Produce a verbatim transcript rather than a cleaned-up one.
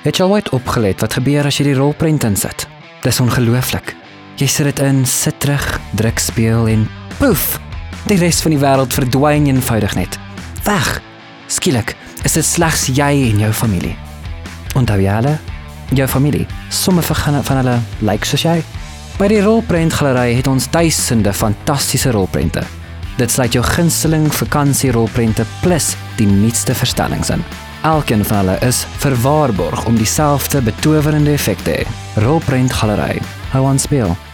Het jy al ooit opgelet wat gebeur as jy die rolprent insit? Dis ongelooflik. Jy sit dit in, sit terug, druk speel en poef! Die res van die wêreld verdwyn eenvoudig net. Weg! Skielik is dit slegs jy en jou familie. Onthou jy hulle? Jou familie, sommige van van hulle lyk soos jy. By die rolprentgalery het ons duisende fantastiese rolprente. Dit sluit jou gunsteling vakansie-rolprente plus die nuutste verstellings in. Elkeen van hulle is verwaarborg om dieselfde betowerende effek te hê. Rolprentgalery, hou aan speel.